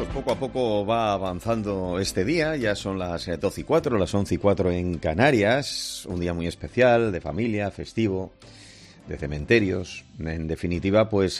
Pues poco a poco va avanzando este día, ya son las 12:04, las 11:04 en Canarias, un día muy especial, de familia, festivo, de cementerios, en definitiva, pues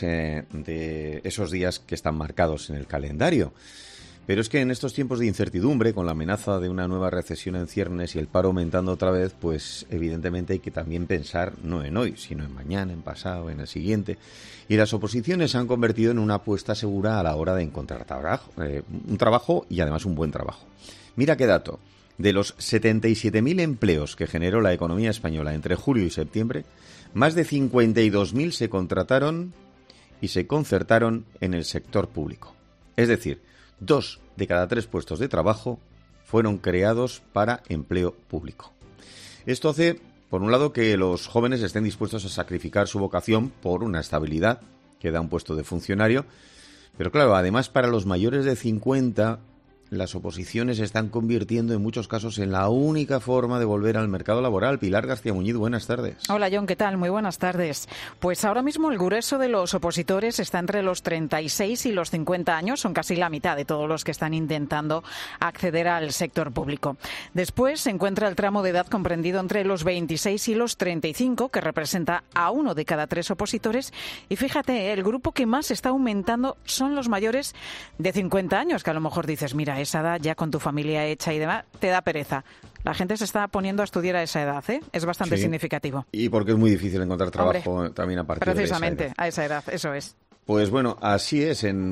de esos días que están marcados en el calendario. Pero es que en estos tiempos de incertidumbre, con la amenaza de una nueva recesión en ciernes y el paro aumentando otra vez, pues evidentemente hay que también pensar no en hoy, sino en mañana, en pasado, en el siguiente. Y las oposiciones se han convertido en una apuesta segura a la hora de encontrar trabajo, un trabajo y además un buen trabajo. Mira qué dato. De los 77.000 empleos que generó la economía española entre julio y septiembre, más de 52.000 se contrataron y se concertaron en el sector público. Es decir, 2 de cada 3 puestos de trabajo fueron creados para empleo público. Esto hace, por un lado, que los jóvenes estén dispuestos a sacrificar su vocación por una estabilidad que da un puesto de funcionario, pero claro, además para los mayores de 50, las oposiciones se están convirtiendo en muchos casos en la única forma de volver al mercado laboral. Pilar García Muñiz, buenas tardes. Hola John, ¿qué tal? Muy buenas tardes. Pues ahora mismo el grueso de los opositores está entre los 36 y los 50 años, son casi la mitad de todos los que están intentando acceder al sector público. Después se encuentra el tramo de edad comprendido entre los 26 y los 35, que representa a 1 de cada 3 opositores. Y fíjate, el grupo que más está aumentando son los mayores de 50 años, que a lo mejor dices, mira, esa edad ya con tu familia hecha y demás, te da pereza. La gente se está poniendo a estudiar a esa edad, ¿eh? Es bastante significativo. Y porque es muy difícil encontrar trabajo también a partir de esa edad. Precisamente, a esa edad, eso es. Pues bueno, así es. En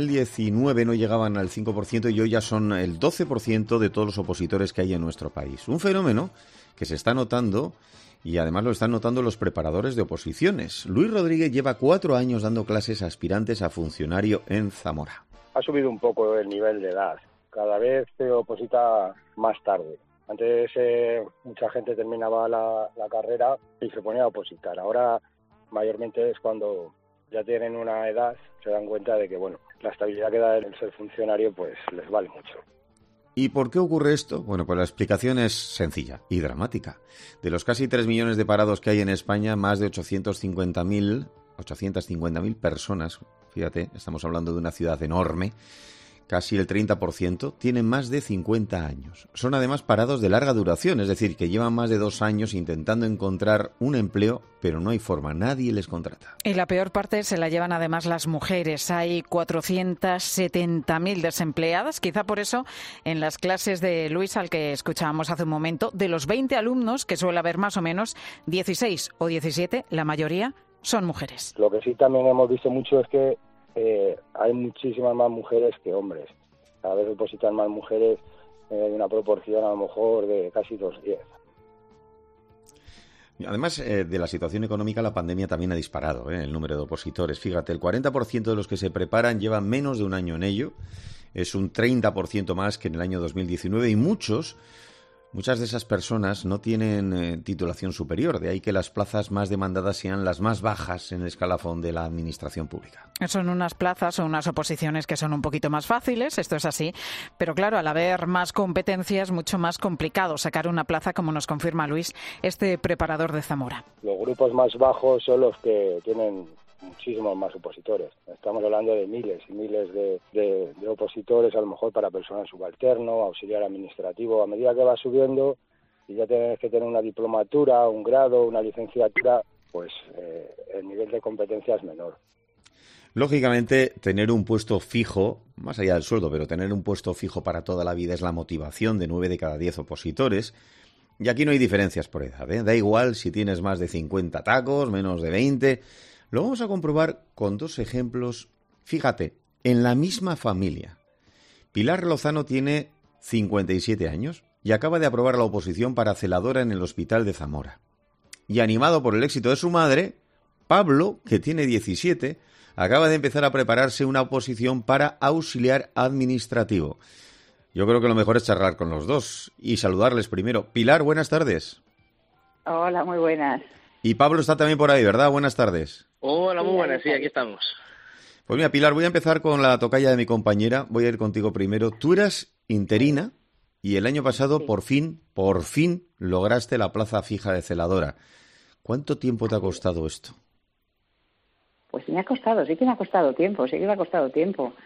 2019 no llegaban al 5% y hoy ya son el 12% de todos los opositores que hay en nuestro país. Un fenómeno que se está notando y además lo están notando los preparadores de oposiciones. Luis Rodríguez lleva 4 años dando clases a aspirantes a funcionario en Zamora. Ha subido un poco el nivel de edad. Cada vez se oposita más tarde. Antes mucha gente terminaba la carrera y se ponía a opositar. Ahora mayormente es cuando ya tienen una edad, se dan cuenta de que bueno, la estabilidad que da el ser funcionario pues les vale mucho. ¿Y por qué ocurre esto? Bueno, pues la explicación es sencilla y dramática. De los casi 3 millones de parados que hay en España, más de 850.000 personas, fíjate, estamos hablando de una ciudad enorme, casi el 30%, tienen más de 50 años. Son además parados de larga duración, es decir, que llevan más de 2 años intentando encontrar un empleo, pero no hay forma, nadie les contrata. Y la peor parte se la llevan además las mujeres. Hay 470.000 desempleadas, quizá por eso en las clases de Luis, al que escuchábamos hace un momento, de los 20 alumnos, que suele haber más o menos 16 o 17, la mayoría son mujeres. Lo que sí también hemos visto mucho es que hay muchísimas más mujeres que hombres. Cada vez opositan más mujeres en una proporción a lo mejor de casi 2:10. Además de la situación económica, la pandemia también ha disparado el número de opositores. Fíjate, el 40% de los que se preparan llevan menos de un año en ello. Es un 30% más que en el año 2019 y muchas de esas personas no tienen titulación superior, de ahí que las plazas más demandadas sean las más bajas en el escalafón de la administración pública. Son unas plazas o unas oposiciones que son un poquito más fáciles, esto es así, pero claro, al haber más competencias, mucho más complicado sacar una plaza, como nos confirma Luis, este preparador de Zamora. Los grupos más bajos son los que tienen muchísimos más opositores. Estamos hablando de miles y miles de opositores, a lo mejor para personal subalterno, auxiliar administrativo. A medida que va subiendo y ya tienes que tener una diplomatura, un grado, una licenciatura, pues el nivel de competencia es menor. Lógicamente, tener un puesto fijo, más allá del sueldo, pero tener un puesto fijo para toda la vida es la motivación de 9 de cada 10 opositores. Y aquí no hay diferencias por edad, ¿eh? Da igual si tienes más de 50 tacos, menos de 20... Lo vamos a comprobar con 2 ejemplos. Fíjate, en la misma familia. Pilar Lozano tiene 57 años y acaba de aprobar la oposición para celadora en el Hospital de Zamora. Y animado por el éxito de su madre, Pablo, que tiene 17, acaba de empezar a prepararse una oposición para auxiliar administrativo. Yo creo que lo mejor es charlar con los dos y saludarles primero. Pilar, buenas tardes. Hola, muy buenas. Y Pablo está también por ahí, ¿verdad? Buenas tardes. Hola, muy buenas, sí, aquí estamos. Pues mira, Pilar, voy a empezar con la tocaya de mi compañera. Voy a ir contigo primero. Tú eras interina y el año pasado, por fin, lograste la plaza fija de celadora. ¿Cuánto tiempo te ha costado esto? Pues sí que me ha costado tiempo.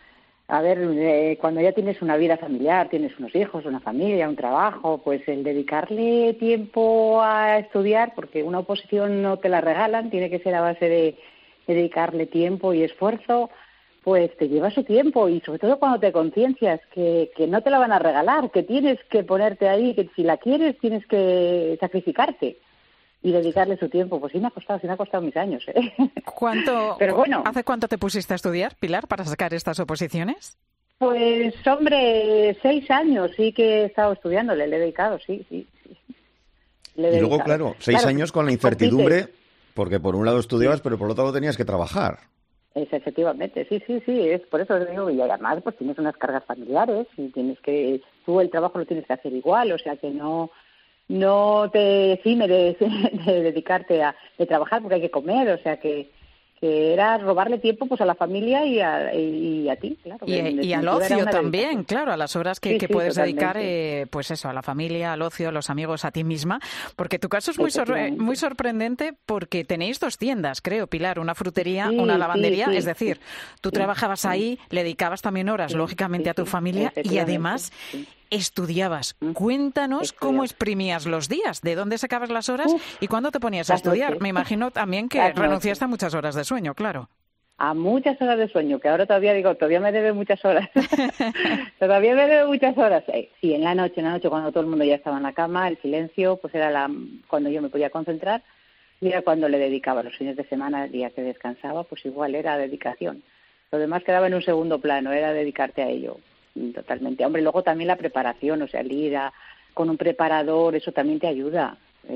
A ver, cuando ya tienes una vida familiar, tienes unos hijos, una familia, un trabajo, pues el dedicarle tiempo a estudiar, porque una oposición no te la regalan, tiene que ser a base de dedicarle tiempo y esfuerzo, pues te lleva su tiempo, y sobre todo cuando te conciencias que no te la van a regalar, que tienes que ponerte ahí, que si la quieres tienes que sacrificarte y dedicarle su tiempo. Pues sí me ha costado mis años, ¿eh? Pero bueno. ¿Hace cuánto te pusiste a estudiar, Pilar, para sacar estas oposiciones? Pues, hombre, 6 años sí que he estado estudiando, le he dedicado, sí. Y luego, claro, 6 años con la incertidumbre, porque por un lado estudiabas, pero por otro lado tenías que trabajar. Efectivamente, sí, es por eso digo, y además pues tienes unas cargas familiares y tú el trabajo lo tienes que hacer igual, o sea que no te exime de dedicarte de trabajar porque hay que comer, o sea que era robarle tiempo pues a la familia y a ti, claro. Y al ocio también, claro, a las horas que puedes dedicar, pues eso, a la familia, al ocio, a los amigos, a ti misma, porque tu caso es muy sorprendente porque tenéis 2 tiendas, creo, Pilar, una frutería, una lavandería, es decir, tú trabajabas ahí, le dedicabas también horas, lógicamente, a tu familia y además estudiabas. Cuéntanos cómo exprimías los días, de dónde sacabas las horas y cuándo te ponías a estudiar. Me imagino también que renunciaste a muchas horas de sueño, claro. A muchas horas de sueño, que ahora todavía me debe muchas horas. Todavía me debe muchas horas. Sí, en la noche, cuando todo el mundo ya estaba en la cama, el silencio, pues era cuando yo me podía concentrar, y era cuando le dedicaba los fines de semana, el día que descansaba, pues igual era dedicación. Lo demás quedaba en un segundo plano, era dedicarte a ello. Totalmente. Hombre, luego también la preparación, o sea, el ir con un preparador, eso también te ayuda.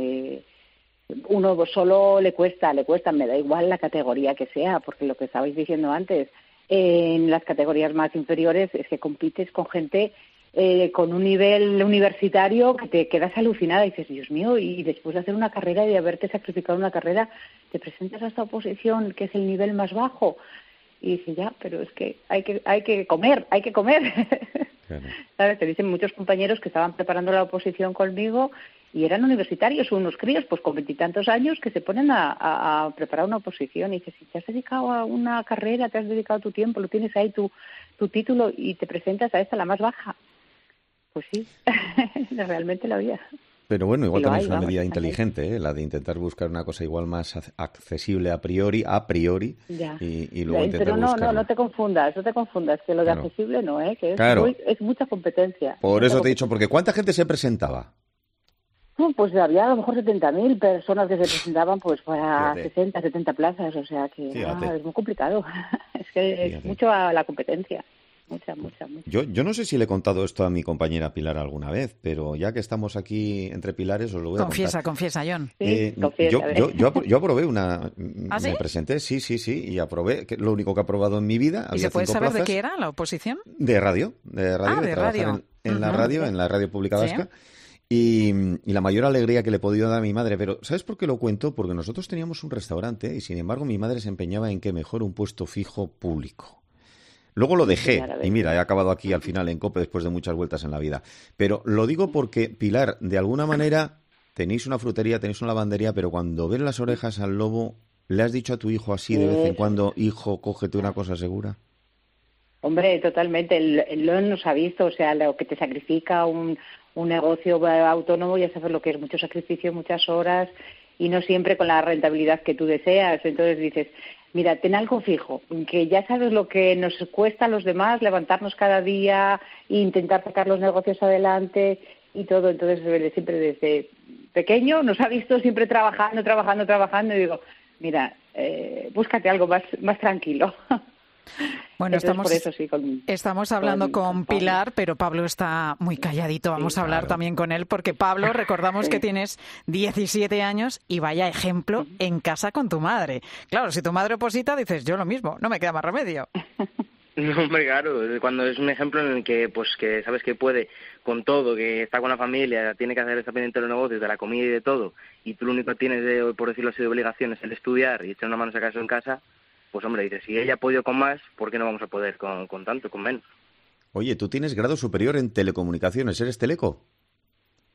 Uno solo le cuesta, me da igual la categoría que sea, porque lo que estabais diciendo antes, en las categorías más inferiores es que compites con gente con un nivel universitario que te quedas alucinada y dices, Dios mío, y después de hacer una carrera y de haberte sacrificado una carrera, te presentas a esta oposición que es el nivel más bajo. Y dice, ya, pero es que hay que comer. Claro. ¿Sabes? Te dicen muchos compañeros que estaban preparando la oposición conmigo y eran universitarios, unos críos, pues con 20 y tantos años, que se ponen a preparar una oposición. Y dices, si te has dedicado a una carrera, te has dedicado tu tiempo, lo tienes ahí tu título y te presentas a esta, la más baja. Pues sí, realmente lo había. Pero bueno, igual también es una medida inteligente, la de intentar buscar una cosa igual más accesible a priori, y luego intentar buscarlo. Pero no te confundas, que lo de accesible no, que es mucha competencia. Por eso te he dicho, porque ¿cuánta gente se presentaba? Pues había a lo mejor 70.000 personas que se presentaban pues para 60, 70 plazas, o sea que es muy complicado. Es que es mucho a la competencia. Mucha. Yo no sé si le he contado esto a mi compañera Pilar alguna vez, pero ya que estamos aquí entre pilares os lo voy a contar. Confiesa, John. Yo aprobé una... ¿Ah, sí? Me presenté, sí, y aprobé, que lo único que he aprobado en mi vida. ¿Y se puede saber de qué era la oposición? De radio. De radio. En la radio pública vasca. Y la mayor alegría que le he podido dar a mi madre. Pero ¿sabes por qué lo cuento? Porque nosotros teníamos un restaurante y sin embargo mi madre se empeñaba en que mejor un puesto fijo público. Luego lo dejé y mira, he acabado aquí al final en COPE después de muchas vueltas en la vida. Pero lo digo porque, Pilar, de alguna manera tenéis una frutería, tenéis una lavandería, pero cuando ves las orejas al lobo, ¿le has dicho a tu hijo así de vez en cuando, hijo, cógete una cosa segura? Hombre, totalmente. Él nos ha visto, o sea, lo que te sacrifica un negocio autónomo, ya sabes lo que es, mucho sacrificio, muchas horas y no siempre con la rentabilidad que tú deseas. Entonces dices, mira, ten algo fijo, que ya sabes lo que nos cuesta a los demás levantarnos cada día e intentar sacar los negocios adelante y todo. Entonces, siempre desde pequeño nos ha visto siempre trabajando y digo, mira, búscate algo más tranquilo. Bueno, entonces, estamos hablando con Pilar, pero Pablo está muy calladito. Vamos a hablar también con él, porque Pablo, recordamos que tienes 17 años y vaya ejemplo en casa con tu madre. Claro, si tu madre oposita, dices, yo lo mismo, no me queda más remedio. No, hombre, claro, cuando es un ejemplo en el que, pues, que sabes que puede con todo, que está con la familia, tiene que hacer esta pendiente de los negocios, de la comida y de todo, y tú lo único que tienes, por decirlo así, de obligación es el estudiar y echar una mano a sacar eso en casa. Pues hombre, dice, si ella ha podido con más, ¿por qué no vamos a poder con tanto, con menos? Oye, tú tienes grado superior en telecomunicaciones, ¿eres teleco?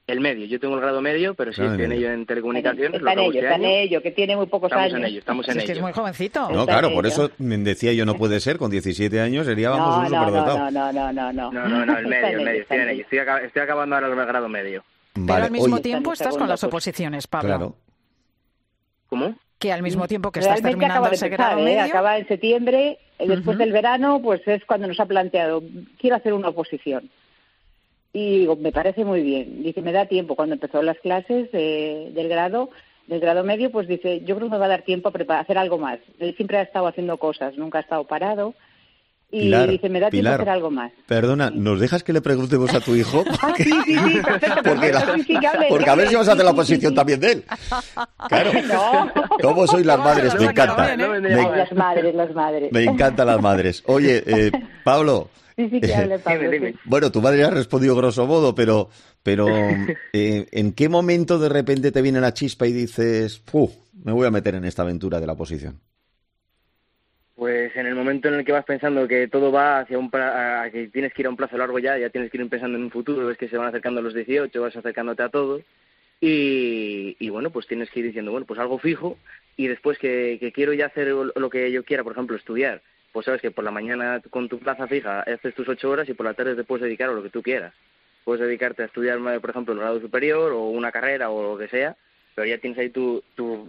El medio, yo tengo el grado medio, pero sí estoy en ello en telecomunicaciones. Está en ello, que tiene muy pocos años. Estamos en ello. Es que es muy jovencito. No, claro, por eso me decía yo, no puede ser, con 17 años sería, vamos, un superdotado. No, el medio, estoy en ello. Estoy acabando ahora el grado medio. Pero Vale, al mismo oye, tiempo estás con las oposiciones, Pablo. claro. ¿Cómo? Que al mismo tiempo que estás Realmente terminando ese grado medio... acaba en septiembre, después del verano, pues es cuando nos ha planteado, quiero hacer una oposición. Y digo, me parece muy bien. Dice, me da tiempo. Cuando empezó las clases del grado medio, pues dice, yo creo que me va a dar tiempo a hacer algo más. Él siempre ha estado haciendo cosas, nunca ha estado parado. Y Pilar, dice, me da tiempo a hacer algo más. Perdona, ¿nos dejas que le preguntemos a tu hijo? Sí, perfecto. Porque a ver si vas a hacer la oposición también de él. Claro. No. ¿Cómo sois las madres? Me encanta. Las madres. Me encantan las madres. Oye, Pablo... Sí, que hable, Pablo. Dime. Bueno, tu madre ha respondido grosso modo, pero ¿en qué momento de repente te viene la chispa y dices, me voy a meter en esta aventura de la oposición? Pues en el momento en el que vas pensando que todo va hacia a que tienes que ir a un plazo largo ya tienes que ir pensando en un futuro, ves que se van acercando los 18, vas acercándote a todo y bueno, pues tienes que ir diciendo, bueno, pues algo fijo y después que quiero ya hacer lo que yo quiera, por ejemplo, estudiar. Pues sabes que por la mañana con tu plaza fija haces tus 8 horas y por la tarde te puedes dedicar a lo que tú quieras. Puedes dedicarte a estudiar, por ejemplo, el grado superior o una carrera o lo que sea, pero ya tienes ahí tu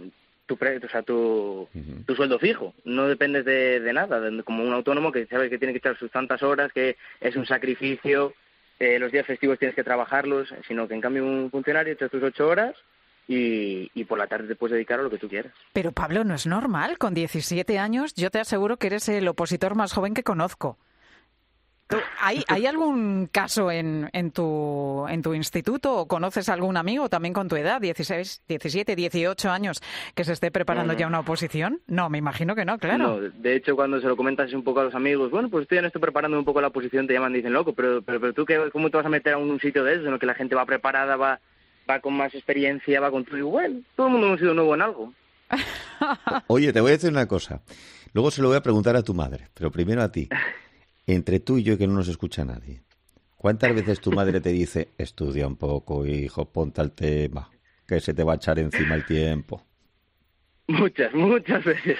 sueldo fijo. No dependes de nada, como un autónomo que sabes que tiene que echar sus tantas horas, que es un sacrificio, los días festivos tienes que trabajarlos, sino que en cambio un funcionario echas tus 8 horas y por la tarde te puedes dedicar a lo que tú quieras. Pero Pablo, no es normal. Con 17 años yo te aseguro que eres el opositor más joven que conozco. ¿Hay algún caso en tu instituto o conoces algún amigo también con tu edad, 16, 17, 18 años, que se esté preparando ya una oposición? No, me imagino que no, claro. No, de hecho, cuando se lo comentas un poco a los amigos, bueno, pues estoy en esto preparando un poco la oposición, te llaman y dicen, loco, pero tú, ¿cómo te vas a meter a un sitio de eso en el que la gente va preparada, va con más experiencia, va con todo? Y bueno, todo el mundo hemos sido nuevo en algo. Oye, te voy a decir una cosa. Luego se lo voy a preguntar a tu madre, pero primero a ti. Entre tú y yo, que no nos escucha nadie, ¿cuántas veces tu madre te dice, estudia un poco, hijo, ponte al tema, que se te va a echar encima el tiempo? Muchas veces.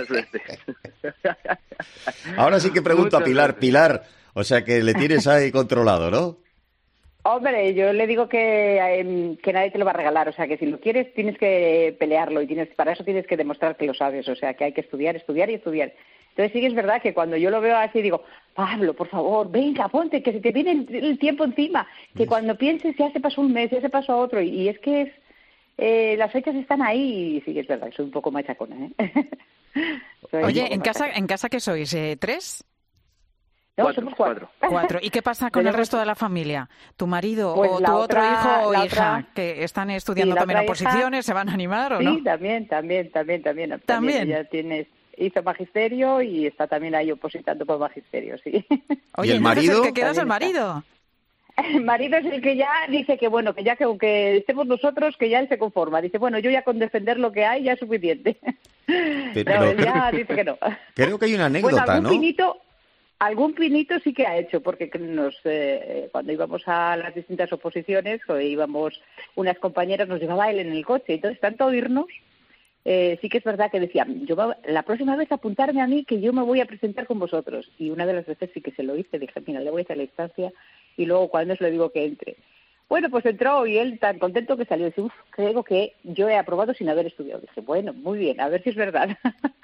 Ahora sí que pregunto a Pilar, o sea que le tienes ahí controlado, ¿no? Hombre, yo le digo que nadie te lo va a regalar, o sea, que si lo quieres tienes que pelearlo y para eso tienes que demostrar que lo sabes, o sea, que hay que estudiar y estudiar. Entonces sí que es verdad que cuando yo lo veo así digo, Pablo, por favor, venga, ponte, que se te viene el tiempo encima, que cuando pienses ya se pasó un mes, ya se pasó otro, y es que las fechas están ahí y sí que es verdad, soy un poco machacona, ¿eh? Oye, ¿en casa qué sois? ¿3? No, somos 4. 4. ¿Y qué pasa con el resto de la familia? ¿Tu marido pues o tu otro hijo o hija otra, que están estudiando también oposiciones? ¿Se van a animar o no? Sí, también. ¿También? Ya hizo magisterio y está también ahí opositando por magisterio, sí. Oye, ¿y el marido? ¿Qué queda es el marido? El marido es el que ya dice que bueno, que ya que aunque estemos nosotros, que ya él se conforma. Dice, bueno, yo ya con defender lo que hay ya es suficiente. Pero él ya dice que no. Creo que hay una anécdota, bueno, ¿no? Algún pinito sí que ha hecho, porque cuando íbamos a las distintas oposiciones, o íbamos unas compañeras, nos llevaba él en el coche, entonces tanto oírnos, sí que es verdad que decían, la próxima vez apuntarme a mí que yo me voy a presentar con vosotros. Y una de las veces sí que se lo hice, dije, mira, le voy a hacer la instancia y luego cuando le digo que entre. Bueno, pues entró y él tan contento que salió. Dice, creo que yo he aprobado sin haber estudiado. Dije, bueno, muy bien, a ver si es verdad.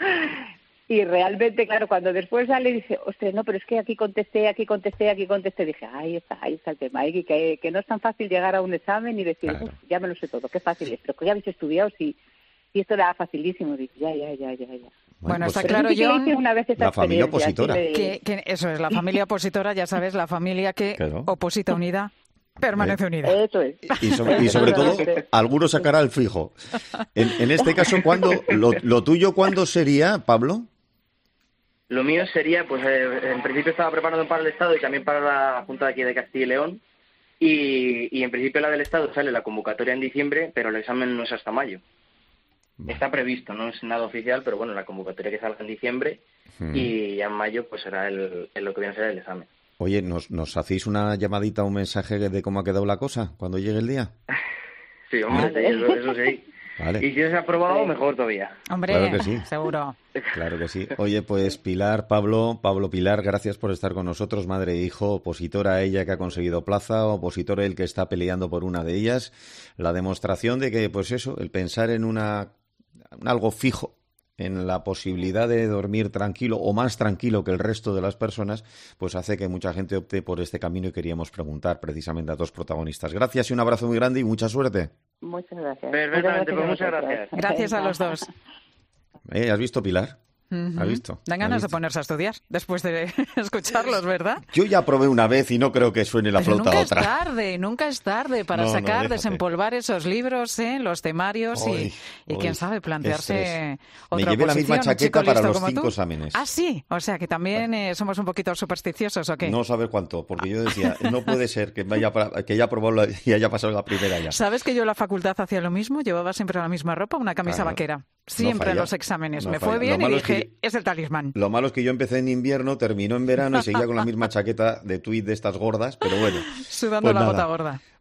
Y realmente, claro, cuando después sale dice, ostras, no, pero es que aquí contesté. Dije, ahí está el tema. Que no es tan fácil llegar a un examen y decir, claro, ya me lo sé todo, qué fácil es. Pero que ya habéis estudiado, sí. Y esto era facilísimo. Dice, ya. Bueno, está pues, claro, John, la familia opositora. Que eso es, la familia opositora, ya sabes, la familia que oposita unida. Permanece unida. Eso es. Y sobre todo, alguno sacará el fijo. En este caso, ¿lo tuyo cuándo sería, Pablo? Lo mío sería, pues en principio estaba preparando para el Estado y también para la Junta de aquí de Castilla y León. Y en principio la del Estado sale la convocatoria en diciembre, pero el examen no es hasta mayo. Está previsto, no es nada oficial, pero bueno, la convocatoria que salga en diciembre y ya en mayo pues será lo que viene a ser el examen. Oye, ¿nos hacéis una llamadita o un mensaje de cómo ha quedado la cosa cuando llegue el día? Sí, hombre, eso sí. Vale. Y si os ha aprobado, mejor todavía. Hombre, Claro que sí. seguro. Claro que sí. Oye, pues Pilar, Pablo, Pilar, gracias por estar con nosotros, madre e hijo, opositora ella que ha conseguido plaza, opositor el que está peleando por una de ellas. La demostración de que, pues eso, el pensar en algo fijo, en la posibilidad de dormir tranquilo o más tranquilo que el resto de las personas, pues hace que mucha gente opte por este camino y queríamos preguntar precisamente a dos protagonistas. Gracias y un abrazo muy grande y mucha suerte. Muchas gracias. Perfectamente, pues muchas gracias. Gracias a los dos. ¿Has visto, Pilar? ¿Has visto? Dan ganas de ponerse a estudiar después de escucharlos, ¿verdad? Yo ya probé una vez y no creo que suene la Pero flauta nunca otra. Nunca es tarde para sacar, desempolvar esos libros, los temarios y quién sabe, plantearse otra Me llevé la misma oposición, chaqueta para los 5 tú. exámenes. Ah, sí, o sea que también somos un poquito supersticiosos, ¿o qué? No saber cuánto, porque yo decía, no puede ser que haya probado y haya pasado la primera ya. ¿Sabes que yo en la facultad hacía lo mismo? Llevaba siempre la misma ropa, una camisa vaquera. Siempre en los exámenes. Me fue bien y dije, es el talismán. Lo malo es que yo empecé en invierno, terminó en verano y seguía con la misma chaqueta de tweed de estas gordas, pero bueno. Sudando la gota gorda.